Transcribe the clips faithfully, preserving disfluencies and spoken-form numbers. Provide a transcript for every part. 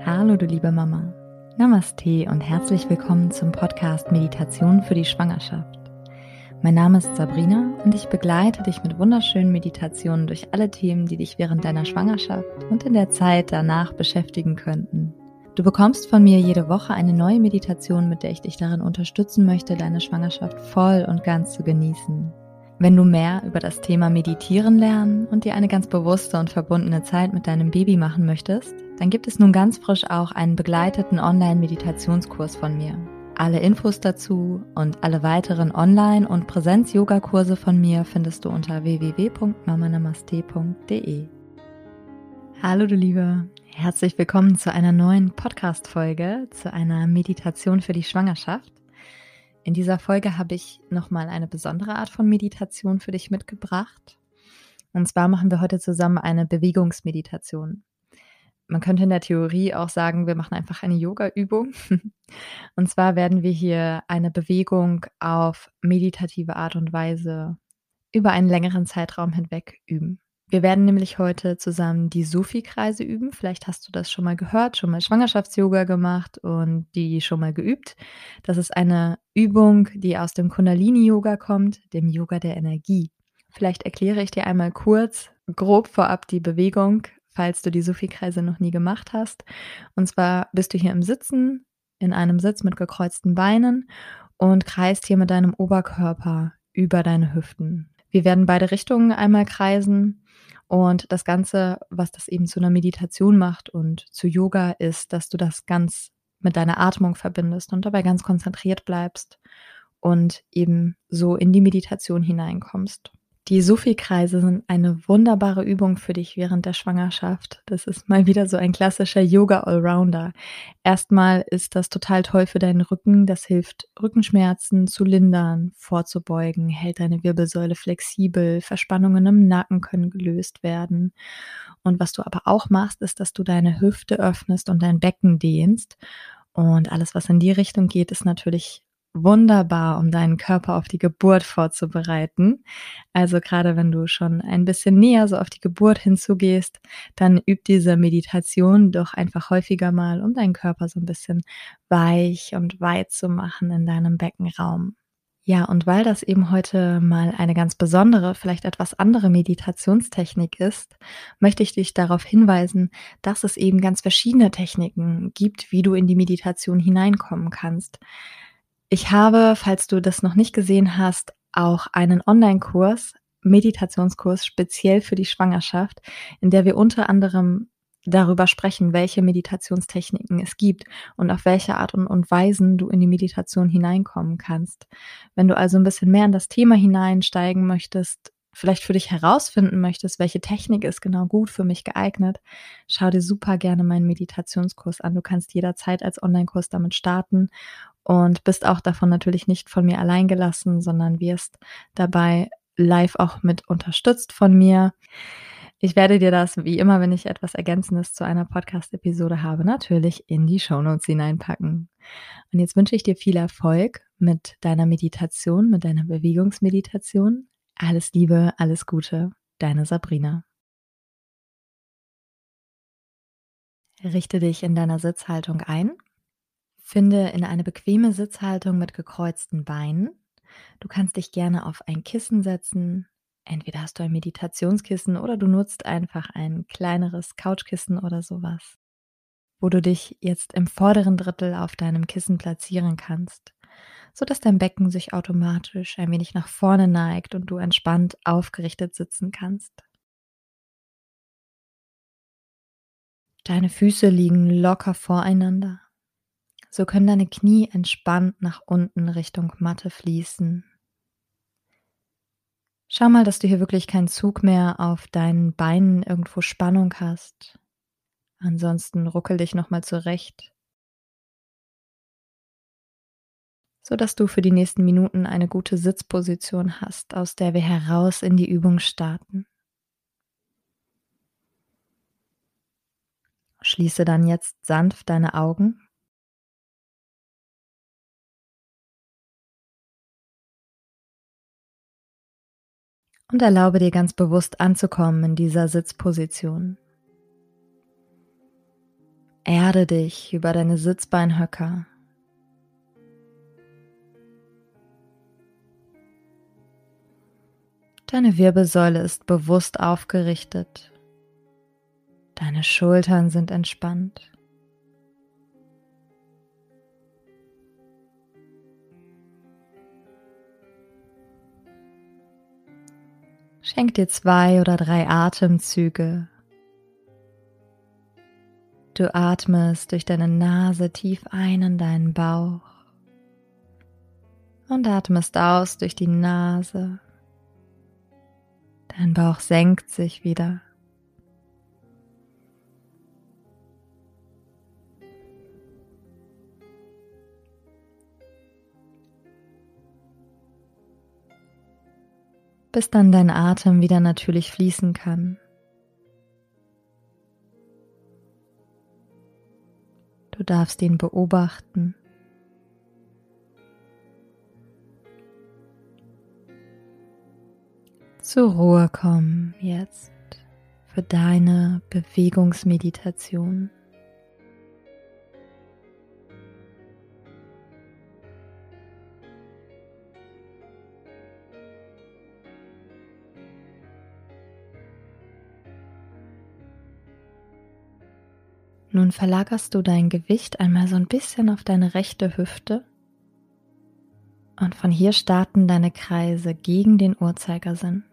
Hallo du liebe Mama, Namaste und herzlich willkommen zum Podcast Meditation für die Schwangerschaft. Mein Name ist Sabrina und ich begleite dich mit wunderschönen Meditationen durch alle Themen, die dich während deiner Schwangerschaft und in der Zeit danach beschäftigen könnten. Du bekommst von mir jede Woche eine neue Meditation, mit der ich dich darin unterstützen möchte, deine Schwangerschaft voll und ganz zu genießen. Wenn du mehr über das Thema Meditieren lernen und dir eine ganz bewusste und verbundene Zeit mit deinem Baby machen möchtest, dann gibt es nun ganz frisch auch einen begleiteten Online-Meditationskurs von mir. Alle Infos dazu und alle weiteren Online- und Präsenz-Yoga-Kurse von mir findest du unter w w w punkt mama namaste punkt d e. Hallo du Liebe, herzlich willkommen zu einer neuen Podcast-Folge, zu einer Meditation für die Schwangerschaft. In dieser Folge habe ich nochmal eine besondere Art von Meditation für dich mitgebracht. Und zwar machen wir heute zusammen eine Bewegungsmeditation. Man könnte in der Theorie auch sagen, wir machen einfach eine Yoga-Übung. Und zwar werden wir hier eine Bewegung auf meditative Art und Weise über einen längeren Zeitraum hinweg üben. Wir werden nämlich heute zusammen die Sufi-Kreise üben. Vielleicht hast du das schon mal gehört, schon mal Schwangerschafts-Yoga gemacht und die schon mal geübt. Das ist eine Übung, die aus dem Kundalini-Yoga kommt, dem Yoga der Energie. Vielleicht erkläre ich dir einmal kurz, grob vorab die Bewegung, falls du die Sufi-Kreise noch nie gemacht hast. Und zwar bist du hier im Sitzen, in einem Sitz mit gekreuzten Beinen und kreist hier mit deinem Oberkörper über deine Hüften. Wir werden beide Richtungen einmal kreisen. Und das Ganze, was das eben zu einer Meditation macht und zu Yoga, ist, dass du das ganz mit deiner Atmung verbindest und dabei ganz konzentriert bleibst und eben so in die Meditation hineinkommst. Die Sufi-Kreise sind eine wunderbare Übung für dich während der Schwangerschaft. Das ist mal wieder so ein klassischer Yoga-Allrounder. Erstmal ist das total toll für deinen Rücken. Das hilft, Rückenschmerzen zu lindern, vorzubeugen, hält deine Wirbelsäule flexibel, Verspannungen im Nacken können gelöst werden. Und was du aber auch machst, ist, dass du deine Hüfte öffnest und dein Becken dehnst. Und alles, was in die Richtung geht, ist natürlich wunderbar, um deinen Körper auf die Geburt vorzubereiten. Also gerade wenn du schon ein bisschen näher so auf die Geburt hinzugehst, dann üb diese Meditation doch einfach häufiger mal, um deinen Körper so ein bisschen weich und weit zu machen in deinem Beckenraum. Ja, und weil das eben heute mal eine ganz besondere, vielleicht etwas andere Meditationstechnik ist, möchte ich dich darauf hinweisen, dass es eben ganz verschiedene Techniken gibt, wie du in die Meditation hineinkommen kannst. Ich habe, falls du das noch nicht gesehen hast, auch einen Online-Kurs, Meditationskurs speziell für die Schwangerschaft, in der wir unter anderem darüber sprechen, welche Meditationstechniken es gibt und auf welche Art und, und Weisen du in die Meditation hineinkommen kannst. Wenn du also ein bisschen mehr in das Thema hineinsteigen möchtest, vielleicht für dich herausfinden möchtest, welche Technik ist genau gut für mich geeignet, schau dir super gerne meinen Meditationskurs an. Du kannst jederzeit als Online-Kurs damit starten und bist auch davon natürlich nicht von mir allein gelassen, sondern wirst dabei live auch mit unterstützt von mir. Ich werde dir das, wie immer, wenn ich etwas Ergänzendes zu einer Podcast-Episode habe, natürlich in die Shownotes hineinpacken. Und jetzt wünsche ich dir viel Erfolg mit deiner Meditation, mit deiner Bewegungsmeditation. Alles Liebe, alles Gute, deine Sabrina. Richte dich in deiner Sitzhaltung ein. Finde in eine bequeme Sitzhaltung mit gekreuzten Beinen. Du kannst dich gerne auf ein Kissen setzen. Entweder hast du ein Meditationskissen oder du nutzt einfach ein kleineres Couchkissen oder sowas, wo du dich jetzt im vorderen Drittel auf deinem Kissen platzieren kannst, sodass dein Becken sich automatisch ein wenig nach vorne neigt und du entspannt aufgerichtet sitzen kannst. Deine Füße liegen locker voreinander. So können deine Knie entspannt nach unten Richtung Matte fließen. Schau mal, dass du hier wirklich keinen Zug mehr auf deinen Beinen irgendwo Spannung hast. Ansonsten ruckel dich nochmal zurecht, sodass du für die nächsten Minuten eine gute Sitzposition hast, aus der wir heraus in die Übung starten. Schließe dann jetzt sanft deine Augen. Und erlaube dir ganz bewusst anzukommen in dieser Sitzposition. Erde dich über deine Sitzbeinhöcker. Deine Wirbelsäule ist bewusst aufgerichtet. Deine Schultern sind entspannt. Schenk dir zwei oder drei Atemzüge. Du atmest durch deine Nase tief ein in deinen Bauch und atmest aus durch die Nase. Dein Bauch senkt sich wieder. Bis dann dein Atem wieder natürlich fließen kann. Du darfst ihn beobachten. Zur Ruhe kommen jetzt für deine Bewegungsmeditation. Nun verlagerst du dein Gewicht einmal so ein bisschen auf deine rechte Hüfte und von hier starten deine Kreise gegen den Uhrzeigersinn.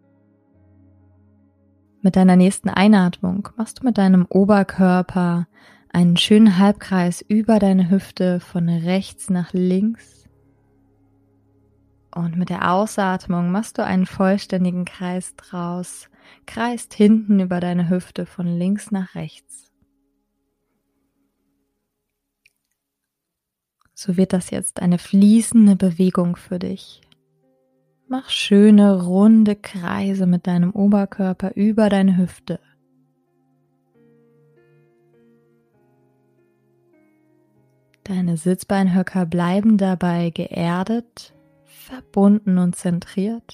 Mit deiner nächsten Einatmung machst du mit deinem Oberkörper einen schönen Halbkreis über deine Hüfte von rechts nach links und mit der Ausatmung machst du einen vollständigen Kreis draus, kreist hinten über deine Hüfte von links nach rechts. So wird das jetzt eine fließende Bewegung für dich. Mach schöne, runde Kreise mit deinem Oberkörper über deine Hüfte. Deine Sitzbeinhöcker bleiben dabei geerdet, verbunden und zentriert.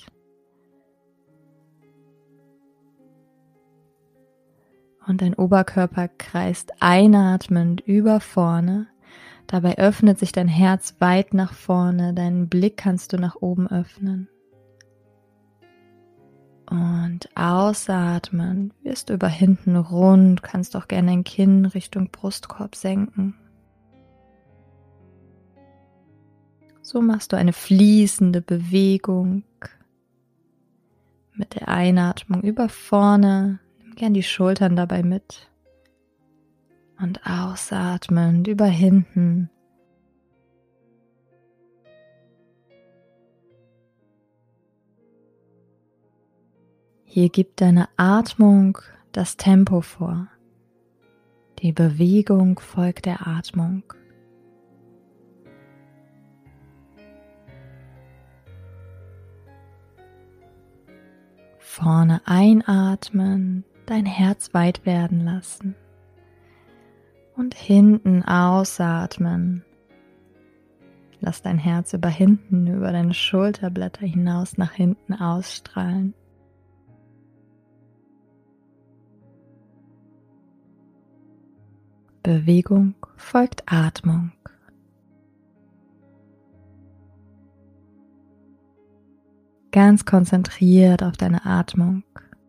Und dein Oberkörper kreist einatmend über vorne. Dabei öffnet sich dein Herz weit nach vorne, deinen Blick kannst du nach oben öffnen. Und ausatmen wirst du über hinten rund, kannst auch gerne dein Kinn Richtung Brustkorb senken. So machst du eine fließende Bewegung mit der Einatmung über vorne, nimm gern die Schultern dabei mit. Und ausatmend über hinten. Hier gibt deine Atmung das Tempo vor. Die Bewegung folgt der Atmung. Vorne einatmen, dein Herz weit werden lassen. Und hinten ausatmen. Lass dein Herz über hinten, über deine Schulterblätter hinaus nach hinten ausstrahlen. Bewegung folgt Atmung. Ganz konzentriert auf deine Atmung.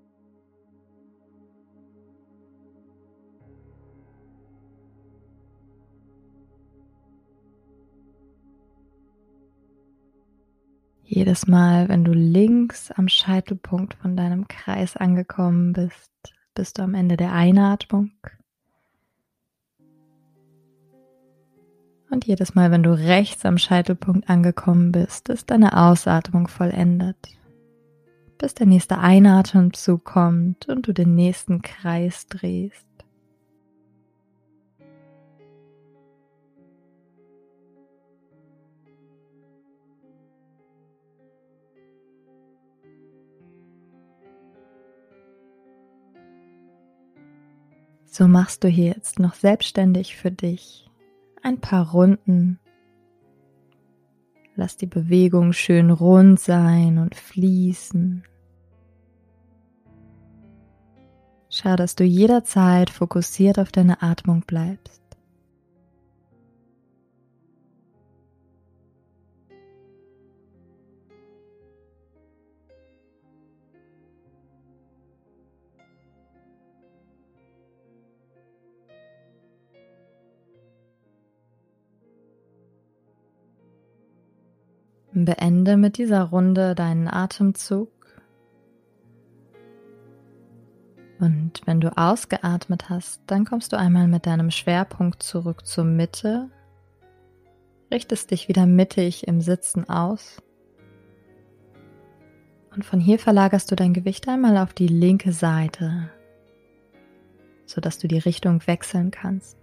Jedes Mal, wenn du links am Scheitelpunkt von deinem Kreis angekommen bist, bist du am Ende der Einatmung. Und jedes Mal, wenn du rechts am Scheitelpunkt angekommen bist, ist deine Ausatmung vollendet. Bis der nächste Einatemzug kommt und du den nächsten Kreis drehst. So machst du hier jetzt noch selbstständig für dich ein paar Runden. Lass die Bewegung schön rund sein und fließen. Schau, dass du jederzeit fokussiert auf deine Atmung bleibst. Beende mit dieser Runde deinen Atemzug. Und wenn du ausgeatmet hast, dann kommst du einmal mit deinem Schwerpunkt zurück zur Mitte, richtest dich wieder mittig im Sitzen aus und von hier verlagerst du dein Gewicht einmal auf die linke Seite, sodass du die Richtung wechseln kannst.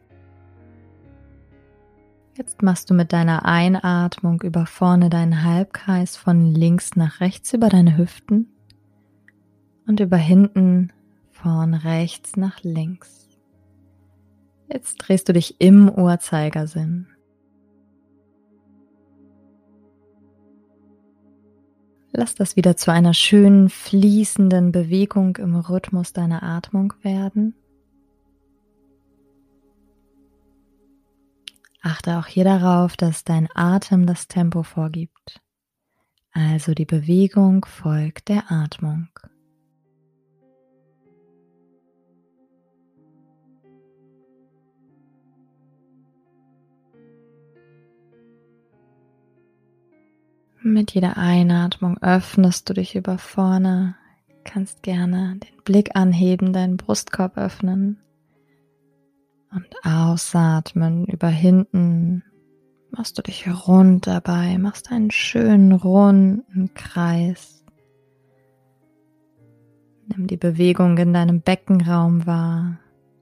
Jetzt machst du mit deiner Einatmung über vorne deinen Halbkreis von links nach rechts über deine Hüften und über hinten von rechts nach links. Jetzt drehst du dich im Uhrzeigersinn. Lass das wieder zu einer schönen fließenden Bewegung im Rhythmus deiner Atmung werden. Achte auch hier darauf, dass dein Atem das Tempo vorgibt. Also die Bewegung folgt der Atmung. Mit jeder Einatmung öffnest du dich über vorne, kannst gerne den Blick anheben, deinen Brustkorb öffnen und ausatmen über hinten. Machst du dich rund dabei, machst einen schönen runden Kreis. Nimm die Bewegung in deinem Beckenraum wahr.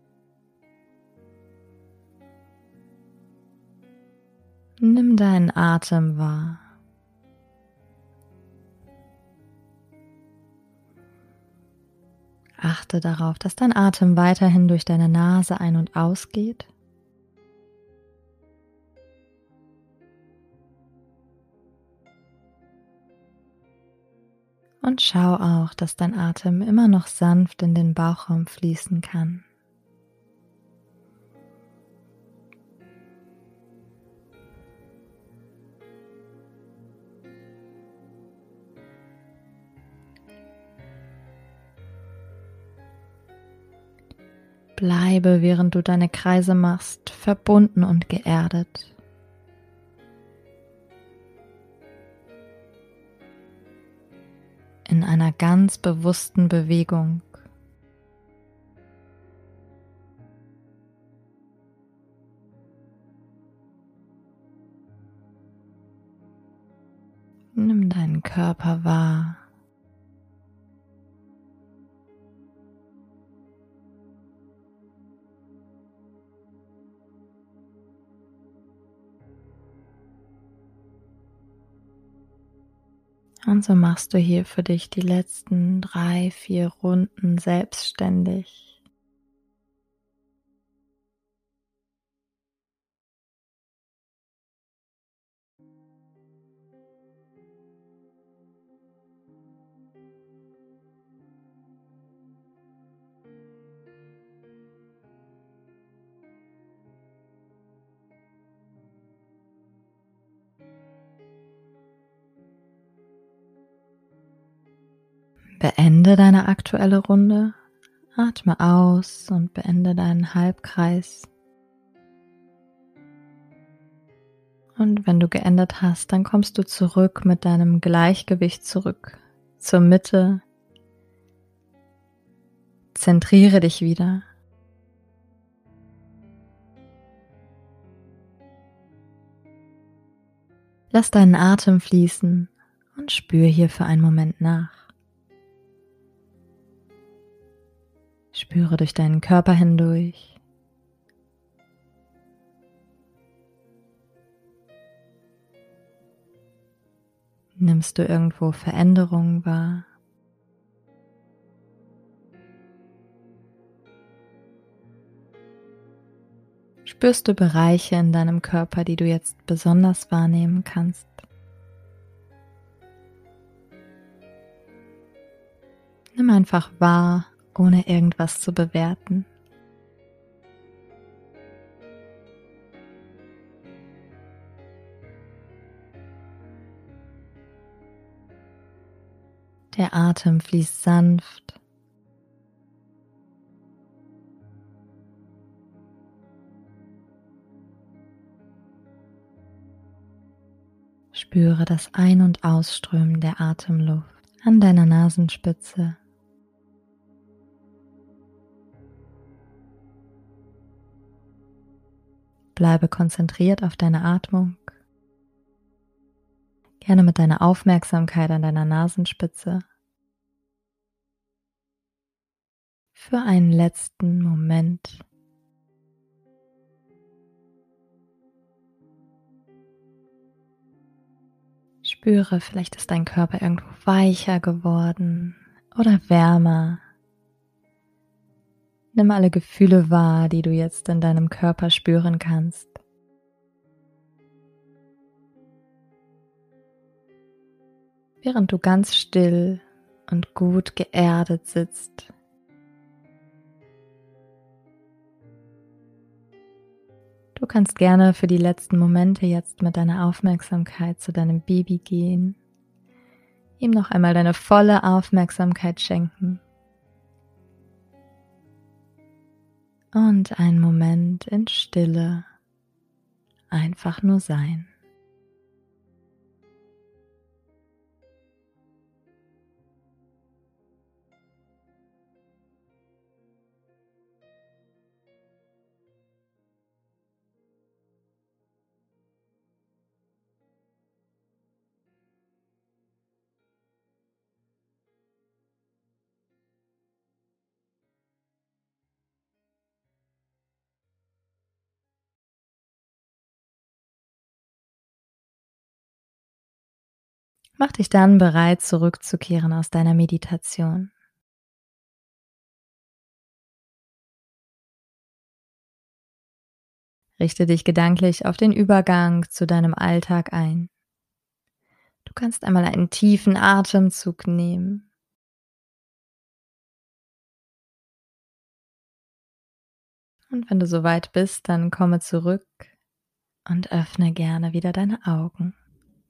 Nimm deinen Atem wahr. Achte darauf, dass dein Atem weiterhin durch deine Nase ein- und ausgeht. Und schau auch, dass dein Atem immer noch sanft in den Bauchraum fließen kann. Bleibe, während du deine Kreise machst, verbunden und geerdet. In einer ganz bewussten Bewegung. Nimm deinen Körper wahr. Und so machst du hier für dich die letzten drei, vier Runden selbstständig. Beende deine aktuelle Runde, atme aus und beende deinen Halbkreis. Und wenn du geendet hast, dann kommst du zurück mit deinem Gleichgewicht zurück zur Mitte. Zentriere dich wieder. Lass deinen Atem fließen und spür hier für einen Moment nach. Spüre durch deinen Körper hindurch. Nimmst du irgendwo Veränderungen wahr? Spürst du Bereiche in deinem Körper, die du jetzt besonders wahrnehmen kannst? Nimm einfach wahr, ohne irgendwas zu bewerten. Der Atem fließt sanft. Spüre das Ein- und Ausströmen der Atemluft an deiner Nasenspitze. Bleibe konzentriert auf deine Atmung. Gerne mit deiner Aufmerksamkeit an deiner Nasenspitze. Für einen letzten Moment. Spüre, vielleicht ist dein Körper irgendwo weicher geworden oder wärmer. Nimm alle Gefühle wahr, die du jetzt in deinem Körper spüren kannst. Während du ganz still und gut geerdet sitzt. Du kannst gerne für die letzten Momente jetzt mit deiner Aufmerksamkeit zu deinem Baby gehen, ihm noch einmal deine volle Aufmerksamkeit schenken und einen Moment in Stille einfach nur sein. Mach dich dann bereit, zurückzukehren aus deiner Meditation. Richte dich gedanklich auf den Übergang zu deinem Alltag ein. Du kannst einmal einen tiefen Atemzug nehmen. Und wenn du soweit bist, dann komme zurück und öffne gerne wieder deine Augen.